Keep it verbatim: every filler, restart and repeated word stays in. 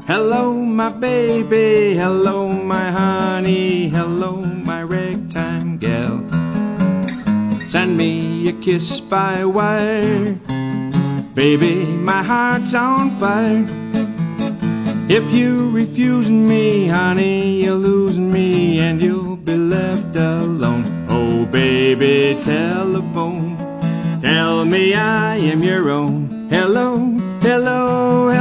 Hello, my baby, hello, my honey, hello, my ragtime gal. Send me a kiss by wire, baby, my heart's on fire. If you refusing me, honey, you're losing me, and you'll be left alone. Oh, baby, telephone, tell me I am your own. Hello, hello, hello.